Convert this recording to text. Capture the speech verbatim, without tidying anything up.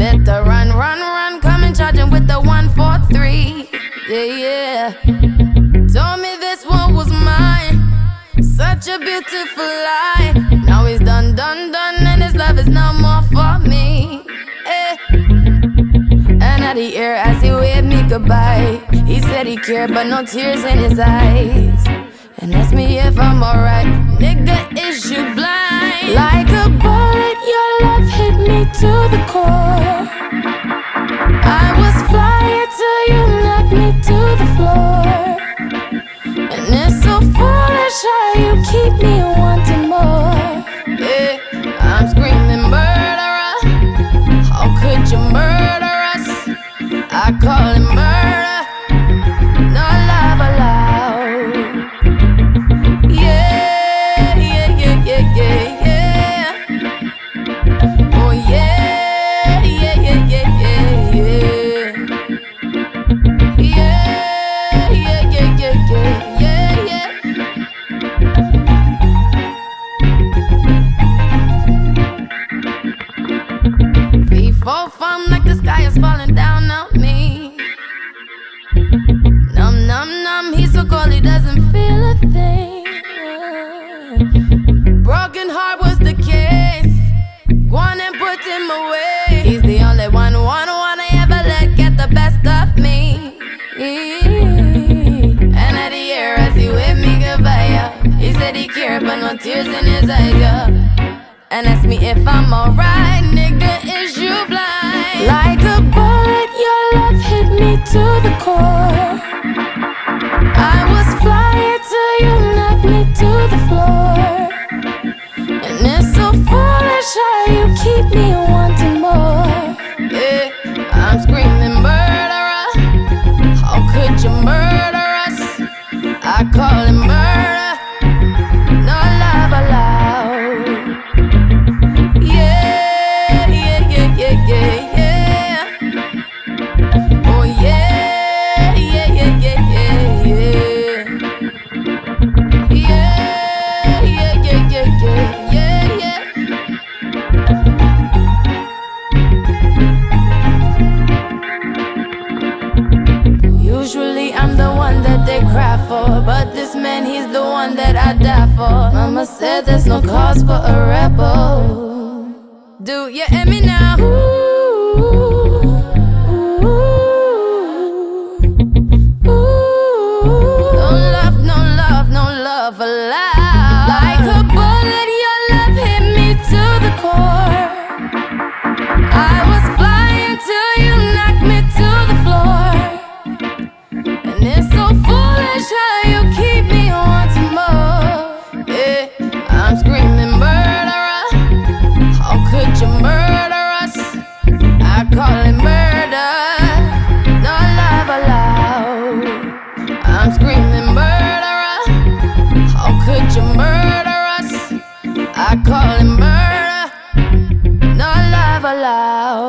Better run, run, run, come and charge him with the one four three. Yeah, yeah. Told me this one was mine. Such a beautiful lie. Now he's done, done, done, and his love is no more for me. Eh. And at the air as he waved me goodbye, he said he cared, but no tears in his eyes. And asked me if I'm alright. Nigga, is you blind? Like a bullet, your love hit me to the core. I was flying till you knocked me to the floor. And it's so foolish how you keep me wanting more. Yeah, I'm screaming murderer. How could you murder us? I call it murder. No love allowed. Yeah, yeah, yeah, yeah, yeah, yeah. Oh yeah, yeah, yeah, yeah, yeah, yeah. Yeah, yeah, yeah, yeah, yeah, yeah, yeah. Three, four, fun like the sky is falling down on me. Numb, numb, numb, he's so cold he doesn't feel a thing. Broken heart was the case. Go on and put him away. He's the only one, one, one I ever let get the best of me. And at the air as he waved me goodbye, yeah. He said he cared, but no tears in his eyes, yeah. And asked me if I'm alright. Nigga, is you blind? Like a bullet, your love hit me to the core. I was flying till you knocked me to the floor. And it's so foolish how you keep me wanting more. Yeah, I'm screaming murderer. How could you murder us? I call it murder. No love allowed. Yeah, yeah, yeah, yeah, yeah, yeah. Oh yeah, yeah, yeah, yeah, yeah, yeah. Yeah, yeah, yeah, yeah, yeah, yeah, yeah. Usually I'm the one that they cry for, but this man, he's the one that I die for. Mama said there's no cause for a rebel. Do you hear me now? Ooh, ooh, ooh. No love, no love, no love allowed. Like a bullet, your love hit me to the core. I was flying till you knocked me to the floor. And it's so foolish how you keep me wanting more. Yeah, I'm screaming murderer. How could you murder us? I call it murder. No love allowed. I'm screaming murderer. How could you murder us? I call it murder. No love allowed.